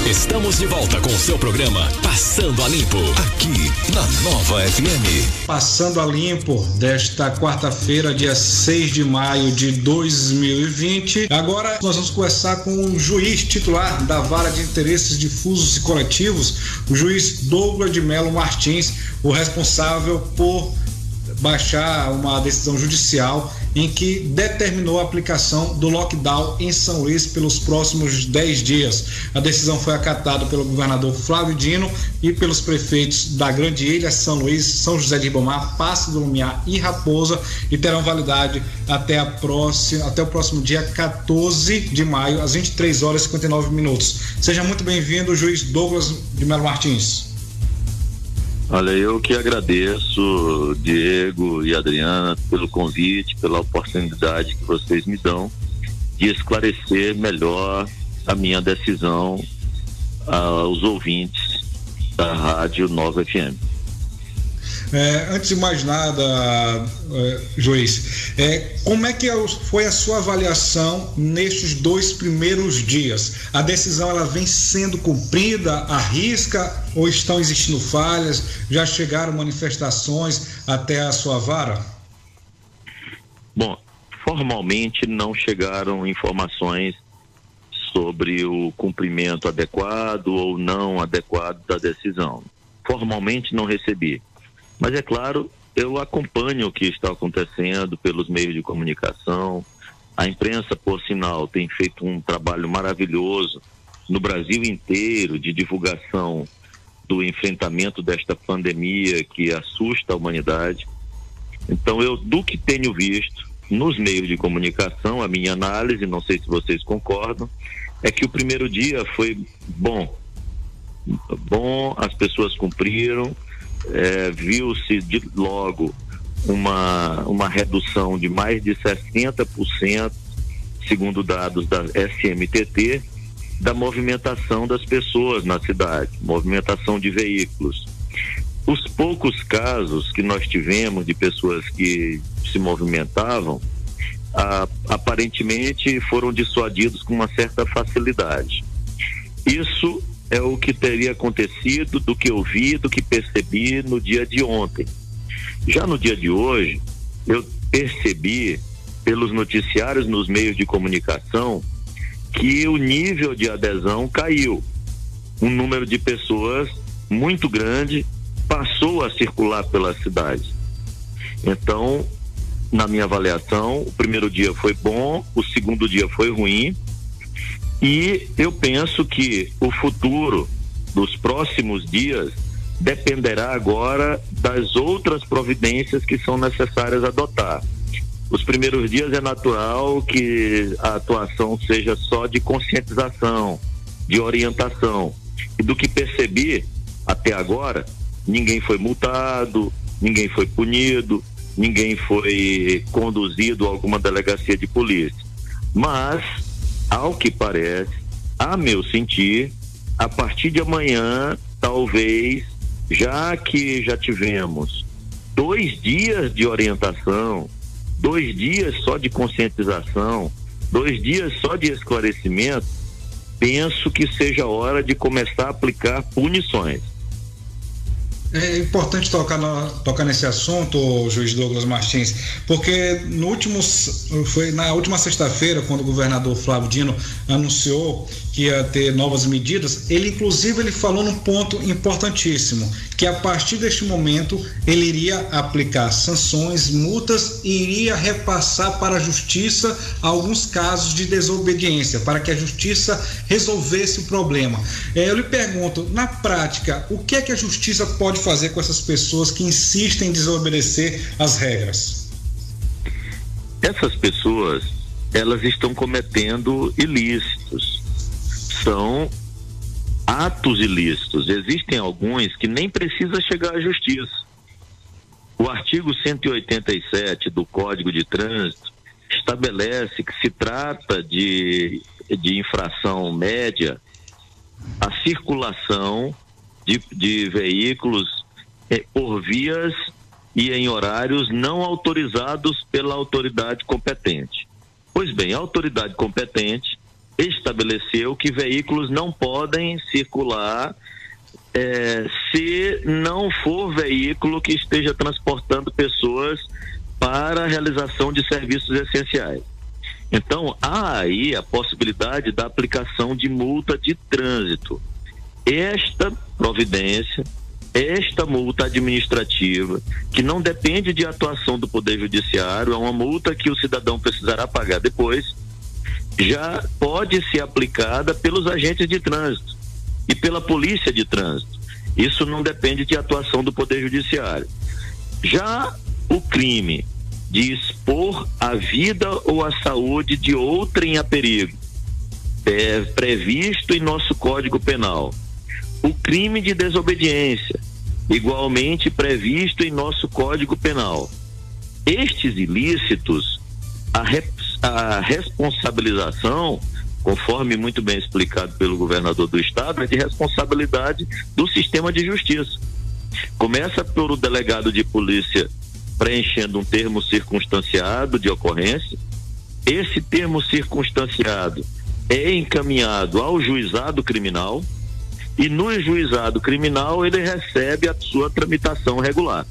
Estamos de volta com o seu programa Passando a Limpo, aqui na Nova FM. Passando a Limpo desta quarta-feira, dia 6 de maio de 2020. Agora nós vamos conversar com o juiz titular da Vara de Interesses Difusos e Coletivos, o juiz Douglas de Melo Martins, o responsável por baixar uma decisão judicial em que determinou a aplicação do lockdown em São Luís pelos próximos 10 dias. A decisão foi acatada pelo governador Flávio Dino e pelos prefeitos da Grande Ilha, São Luís, São José de Ribamar, Passo do Lumiar e Raposa, e terão validade até o próximo dia 14 de maio, às 23 horas e 59 minutos. Seja muito bem-vindo, juiz Douglas de Melo Martins. Olha, eu que agradeço, Diego e Adriana, pelo convite, pela oportunidade que vocês me dão de esclarecer melhor a minha decisão aos ouvintes da Rádio Nova FM. Antes de mais nada, juiz, como é que foi a sua avaliação nestes 2 primeiros dias? A decisão ela vem sendo cumprida à risca ou estão existindo falhas? Já chegaram manifestações até a sua vara? Bom, formalmente não chegaram informações sobre o cumprimento adequado ou não adequado da decisão. Formalmente não recebi. Mas é claro, eu acompanho o que está acontecendo pelos meios de comunicação. A imprensa, por sinal, tem feito um trabalho maravilhoso no Brasil inteiro de divulgação do enfrentamento desta pandemia que assusta a humanidade. Então, eu, do que tenho visto nos meios de comunicação, a minha análise, não sei se vocês concordam, é que o primeiro dia foi bom. As pessoas cumpriram. Viu-se logo uma redução de mais de 60%, segundo dados da SMTT, da movimentação das pessoas na cidade, movimentação de veículos. Os poucos casos que nós tivemos de pessoas que se movimentavam, aparentemente foram dissuadidos com uma certa facilidade. Isso é o que teria acontecido, do que eu vi, do que percebi no dia de ontem. Já no dia de hoje, eu percebi pelos noticiários nos meios de comunicação que o nível de adesão caiu. Um número de pessoas muito grande passou a circular pela cidade. Então, na minha avaliação, o primeiro dia foi bom, o segundo dia foi ruim. E eu penso que o futuro dos próximos dias dependerá agora das outras providências que são necessárias adotar. Os primeiros dias é natural que a atuação seja só de conscientização, de orientação. E do que percebi até agora, ninguém foi multado, ninguém foi punido, ninguém foi conduzido a alguma delegacia de polícia. Mas, ao que parece, a meu sentir, a partir de amanhã, talvez, já que já tivemos 2 dias de orientação, 2 dias só de conscientização, 2 dias só de esclarecimento, penso que seja hora de começar a aplicar punições. É importante tocar nesse assunto, juiz Douglas Martins, porque foi na última sexta-feira, quando o governador Flávio Dino anunciou que ia ter novas medidas, ele falou num ponto importantíssimo, que a partir deste momento ele iria aplicar sanções, multas e iria repassar para a justiça alguns casos de desobediência, para que a justiça resolvesse o problema. Eu lhe pergunto, na prática, o que é que a justiça pode fazer com essas pessoas que insistem em desobedecer as regras? Essas pessoas, elas estão cometendo ilícitos, são atos ilícitos. Existem alguns que nem precisa chegar à justiça. O artigo 187 do Código de Trânsito estabelece que se trata de infração média a circulação de veículos por vias e em horários não autorizados pela autoridade competente. Pois bem, a autoridade competente estabeleceu que veículos não podem circular se não for veículo que esteja transportando pessoas para a realização de serviços essenciais. Então, há aí a possibilidade da aplicação de multa de trânsito. Esta providência, esta multa administrativa, que não depende de atuação do Poder Judiciário, é uma multa que o cidadão precisará pagar depois, já pode ser aplicada pelos agentes de trânsito e pela polícia de trânsito. Isso não depende de atuação do Poder Judiciário. Já o crime de expor a vida ou a saúde de outrem a perigo é previsto em nosso Código Penal. O crime de desobediência, igualmente previsto em nosso Código Penal. Estes ilícitos, a responsabilização, conforme muito bem explicado pelo governador do estado, é de responsabilidade do sistema de justiça. Começa por o delegado de polícia preenchendo um termo circunstanciado de ocorrência. Esse termo circunstanciado é encaminhado ao juizado criminal e no juizado criminal ele recebe a sua tramitação regular.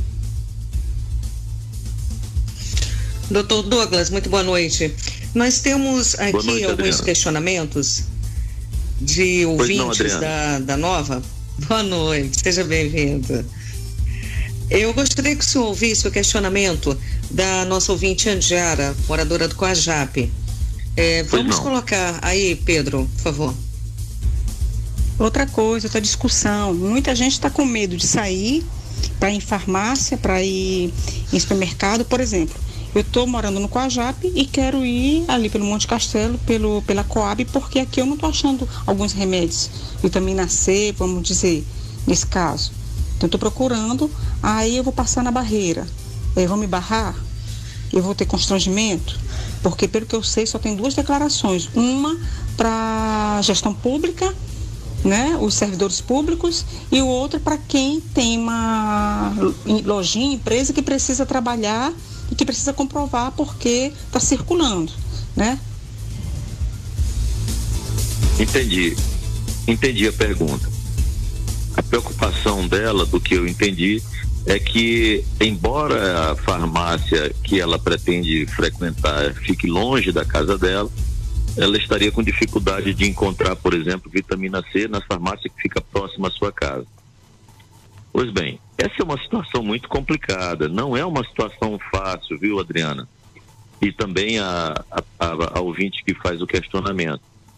Doutor Douglas, muito boa noite. Nós temos aqui noite, alguns Adriana. Questionamentos de ouvintes da Nova. Boa noite, seja bem-vindo. Eu gostaria que o senhor ouvisse o questionamento da nossa ouvinte Andiara, moradora do Coajape. Vamos colocar aí, Pedro, por favor. Outra coisa, outra discussão. Muita gente está com medo de sair para ir em farmácia, para ir em supermercado, por exemplo. Eu estou morando no Coajape e quero ir ali pelo Monte Castelo, pela Coab, porque aqui eu não estou achando alguns remédios, vitamina C, vamos dizer, nesse caso. Então, estou procurando, aí eu vou passar na barreira. Vão me barrar? Eu vou ter constrangimento? Porque, pelo que eu sei, só tem duas declarações. Uma para gestão pública, né, os servidores públicos, e o outro para quem tem uma lojinha, empresa que precisa trabalhar e que precisa comprovar porque está circulando, né? Entendi a pergunta. A preocupação dela, do que eu entendi, é que, embora a farmácia que ela pretende frequentar fique longe da casa dela, ela estaria com dificuldade de encontrar, por exemplo, vitamina C na farmácia que fica próxima à sua casa. Pois bem, essa é uma situação muito complicada, não é uma situação fácil, viu, Adriana? E também a ouvinte que faz o questionamento.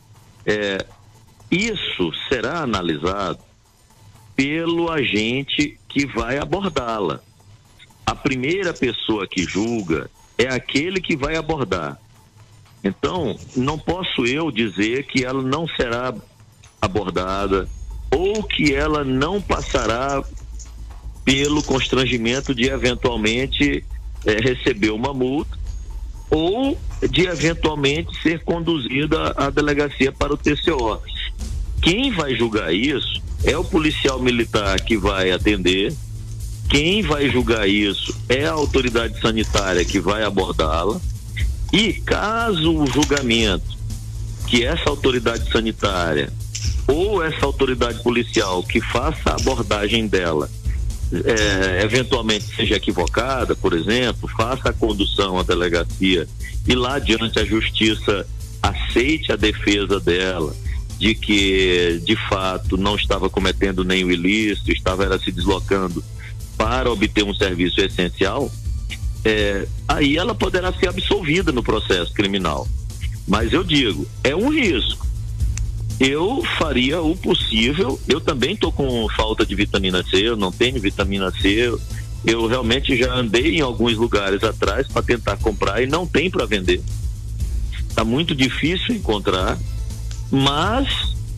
Isso será analisado pelo agente que vai abordá-la. A primeira pessoa que julga é aquele que vai abordar. Então, não posso eu dizer que ela não será abordada ou que ela não passará pelo constrangimento de eventualmente receber uma multa ou de eventualmente ser conduzida à delegacia para o TCO. Quem vai julgar isso é o policial militar que vai atender, quem vai julgar isso é a autoridade sanitária que vai abordá-la, e caso o julgamento que essa autoridade sanitária ou essa autoridade policial que faça a abordagem dela eventualmente seja equivocada, por exemplo, faça a condução à delegacia e lá diante a justiça aceite a defesa dela de que de fato não estava cometendo nenhum ilícito, estava se deslocando para obter um serviço essencial, aí ela poderá ser absolvida no processo criminal. Mas eu digo, é um risco. Eu faria o possível. Eu também estou com falta de vitamina C, eu não tenho vitamina C. Eu realmente já andei em alguns lugares atrás para tentar comprar e não tem para vender. Está muito difícil encontrar, mas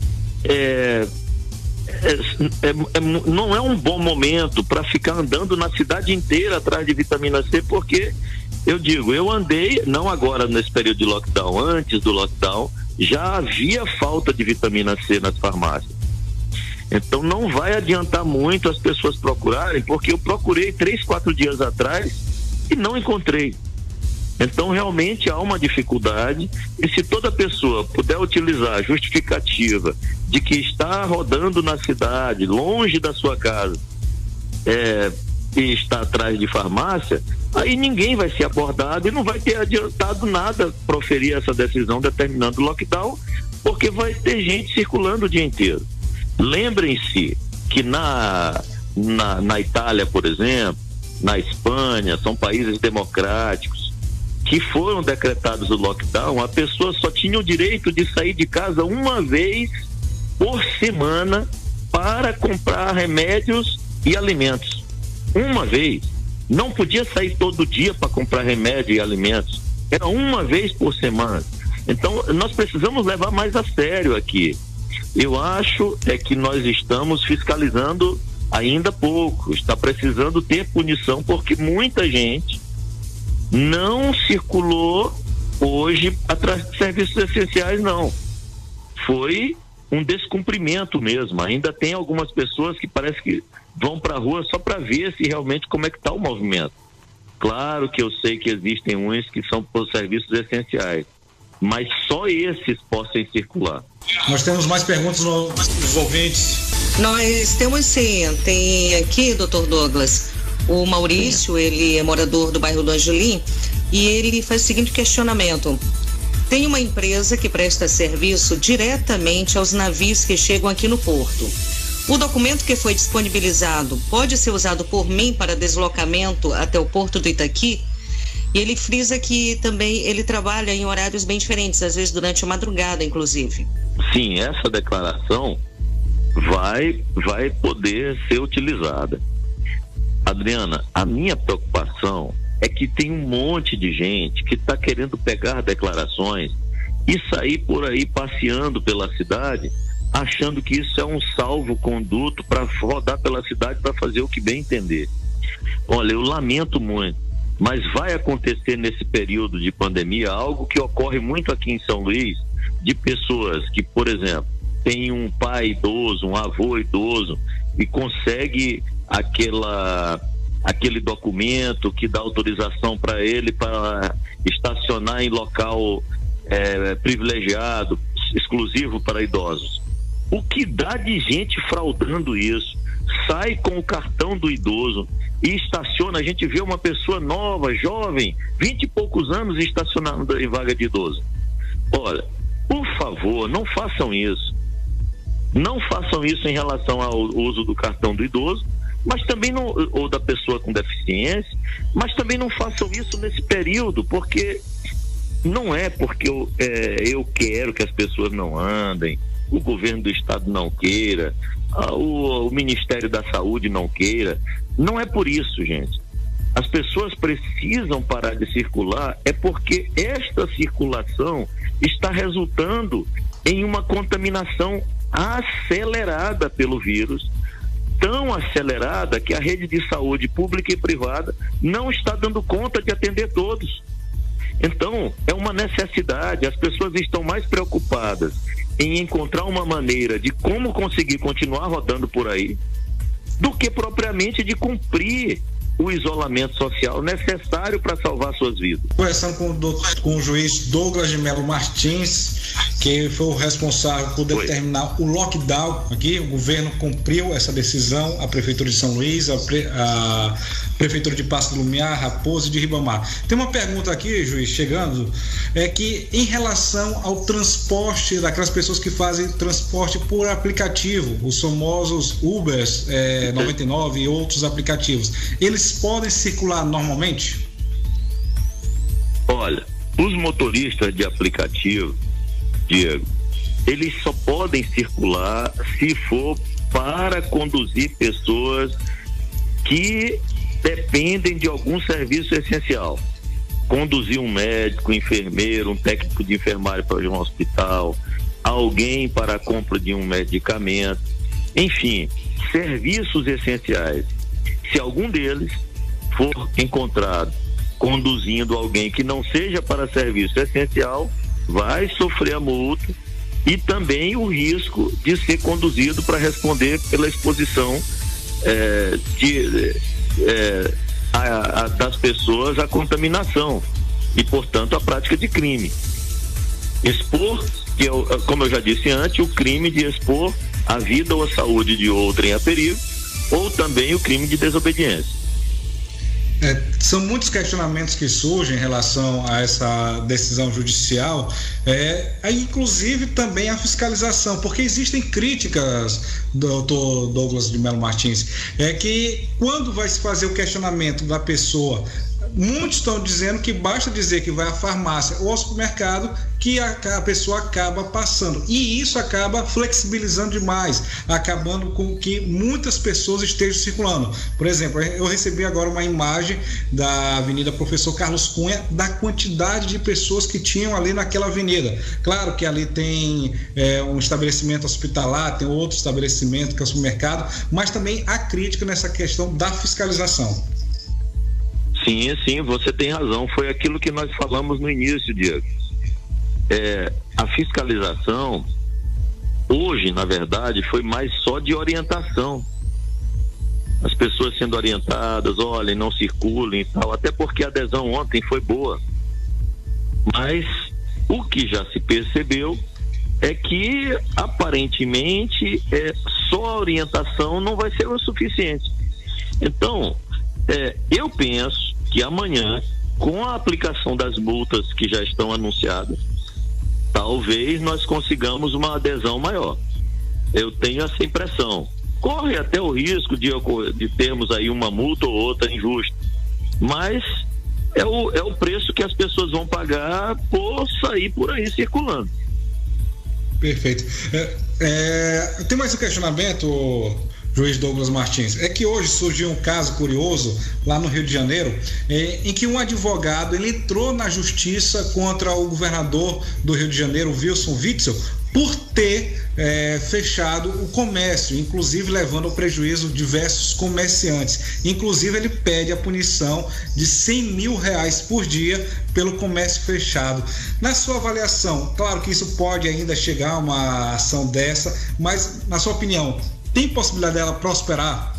não é um bom momento para ficar andando na cidade inteira atrás de vitamina C, porque eu digo, eu andei, não agora nesse período de lockdown, antes do lockdown, já havia falta de vitamina C nas farmácias. Então não vai adiantar muito as pessoas procurarem, porque eu procurei 3-4 dias atrás e não encontrei. Então, realmente há uma dificuldade, e se toda pessoa puder utilizar a justificativa de que está rodando na cidade, longe da sua casa, e está atrás de farmácia, aí ninguém vai ser abordado e não vai ter adiantado nada proferir essa decisão determinando o lockdown, porque vai ter gente circulando o dia inteiro. Lembrem-se que na Itália, por exemplo, na Espanha, são países democráticos, que foram decretados o lockdown, a pessoa só tinha o direito de sair de casa uma vez por semana para comprar remédios e alimentos. Uma vez. Não podia sair todo dia para comprar remédio e alimentos. Era uma vez por semana. Então, nós precisamos levar mais a sério aqui. Eu acho que nós estamos fiscalizando ainda pouco. Está precisando ter punição, porque muita gente não circulou hoje atrás de serviços essenciais, não. Foi um descumprimento mesmo. Ainda tem algumas pessoas que parece que vão para a rua só para ver se realmente como é que está o movimento. Claro que eu sei que existem uns que são por serviços essenciais, mas só esses possam circular. Nós temos mais perguntas dos ouvintes. Nós temos sim, tem aqui, doutor Douglas, o Maurício, ele é morador do bairro do Angelim, e ele faz o seguinte questionamento: tem uma empresa que presta serviço diretamente aos navios que chegam aqui no porto. O documento que foi disponibilizado pode ser usado por mim para deslocamento até o porto do Itaqui? E ele frisa que também ele trabalha em horários bem diferentes, às vezes durante a madrugada, inclusive. Sim, essa declaração vai poder ser utilizada. Adriana, a minha preocupação é que tem um monte de gente que está querendo pegar declarações e sair por aí passeando pela cidade, achando que isso é um salvo-conduto para rodar pela cidade para fazer o que bem entender. Olha, eu lamento muito, mas vai acontecer nesse período de pandemia algo que ocorre muito aqui em São Luís, de pessoas que, por exemplo, tem um pai idoso, um avô idoso e consegue aquele documento que dá autorização para ele para estacionar em local privilegiado, exclusivo para idosos. O que dá de gente fraudando isso? Sai com o cartão do idoso e estaciona. A gente vê uma pessoa nova, jovem, 20 e poucos anos, estacionando em vaga de idoso. Olha, por favor, não façam isso. Não façam isso em relação ao uso do cartão do idoso, mas também não, ou da pessoa com deficiência, mas também não façam isso nesse período, porque não é porque eu quero que as pessoas não andem, o governo do estado não queira, o Ministério da Saúde não queira. Não é por isso, gente. As pessoas precisam parar de circular, é porque esta circulação está resultando em uma contaminação acelerada pelo vírus, tão acelerada que a rede de saúde pública e privada não está dando conta de atender todos. Então, é uma necessidade. As pessoas estão mais preocupadas em encontrar uma maneira de como conseguir continuar rodando por aí, do que propriamente de cumprir o isolamento social necessário para salvar suas vidas. Conversando com o juiz Douglas de Melo Martins, que foi o responsável por determinar o lockdown aqui. O governo cumpriu essa decisão, a Prefeitura de São Luís, a Prefeitura de Passo do Lumiar, Raposo e de Ribamar. Tem uma pergunta aqui, juiz, chegando, é que em relação ao transporte daquelas pessoas que fazem transporte por aplicativo, os famosos Ubers 99 e outros aplicativos, eles podem circular normalmente? Olha, os motoristas de aplicativo, Diego, eles só podem circular se for para conduzir pessoas que dependem de algum serviço essencial. Conduzir um médico, um enfermeiro, um técnico de enfermagem para um hospital, alguém para a compra de um medicamento, enfim, serviços essenciais. Se algum deles for encontrado conduzindo alguém que não seja para serviço essencial, vai sofrer a multa e também o risco de ser conduzido para responder pela exposição das pessoas à contaminação. e, portanto, a prática de crime. Expor, que é, como eu já disse antes, o crime de expor a vida ou a saúde de outrem a perigo, ou também o crime de desobediência. São muitos questionamentos que surgem em relação a essa decisão judicial, inclusive também a fiscalização, porque existem críticas, doutor Douglas de Melo Martins, que quando vai se fazer o questionamento da pessoa, muitos estão dizendo que basta dizer que vai à farmácia ou ao supermercado que a pessoa acaba passando, e isso acaba flexibilizando demais, acabando com que muitas pessoas estejam circulando. Por exemplo, eu recebi agora uma imagem da Avenida Professor Carlos Cunha, da quantidade de pessoas que tinham ali naquela avenida. Claro que ali tem um estabelecimento hospitalar, tem outro estabelecimento que é o supermercado, mas também há crítica nessa questão da fiscalização. Sim, você tem razão. Foi aquilo que nós falamos no início, Diego. A fiscalização, hoje, na verdade, foi mais só de orientação. As pessoas sendo orientadas, olhem, não circulem e tal, até porque a adesão ontem foi boa. Mas o que já se percebeu é que, aparentemente, só a orientação não vai ser o suficiente. Então, eu penso que amanhã, com a aplicação das multas que já estão anunciadas, talvez nós consigamos uma adesão maior. Eu tenho essa impressão. Corre até o risco de termos aí uma multa ou outra injusta, mas é o preço que as pessoas vão pagar por sair por aí circulando. Perfeito. Tem mais um questionamento, juiz Douglas Martins. É que hoje surgiu um caso curioso lá no Rio de Janeiro, em que um advogado ele entrou na justiça contra o governador do Rio de Janeiro, Wilson Witzel, por ter fechado o comércio, inclusive levando ao prejuízo diversos comerciantes. Inclusive ele pede a punição de R$100 mil por dia pelo comércio fechado. Na sua avaliação, claro que isso pode ainda chegar a uma ação dessa, mas na sua opinião, tem possibilidade dela prosperar?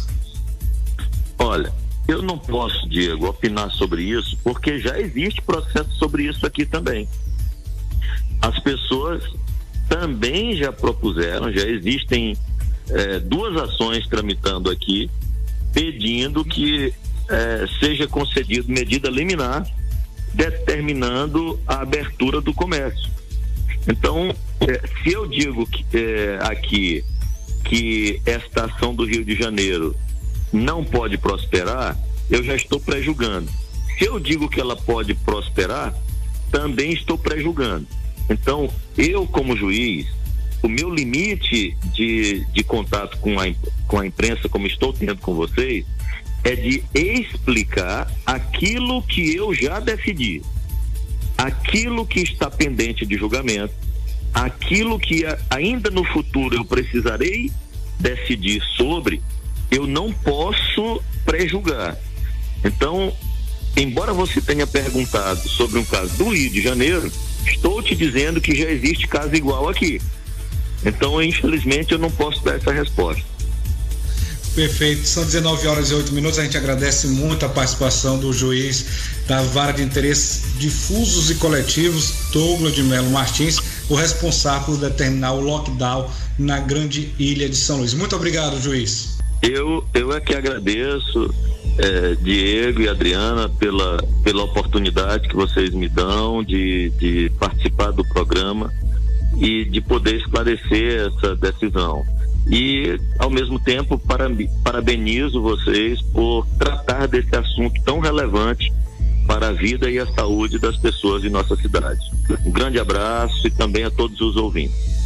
Olha, eu não posso, Diego, opinar sobre isso, porque já existe processo sobre isso aqui também. As pessoas também já propuseram, já existem duas ações tramitando aqui, pedindo que seja concedido medida liminar determinando a abertura do comércio. Então, se eu digo aqui que esta ação do Rio de Janeiro não pode prosperar, eu já estou prejulgando. Se eu digo que ela pode prosperar, também estou prejulgando. Então, eu como juiz, o meu limite de contato com a imprensa, como estou tendo com vocês, é de explicar aquilo que eu já decidi, aquilo que está pendente de julgamento, aquilo que ainda no futuro eu precisarei decidir sobre, eu não posso prejulgar. Então, embora você tenha perguntado sobre um caso do Rio de Janeiro, estou te dizendo que já existe caso igual aqui. Então, infelizmente, eu não posso dar essa resposta. Perfeito, são 19h08. A gente agradece muito a participação do juiz da Vara de Interesses Difusos e Coletivos, Douglas de Melo Martins, o responsável por determinar o lockdown na Grande Ilha de São Luís. Muito obrigado, juiz. Eu é que agradeço, Diego e Adriana, pela oportunidade que vocês me dão de participar do programa e de poder esclarecer essa decisão. E, ao mesmo tempo, parabenizo vocês por tratar desse assunto tão relevante para a vida e a saúde das pessoas de nossa cidade. Um grande abraço e também a todos os ouvintes.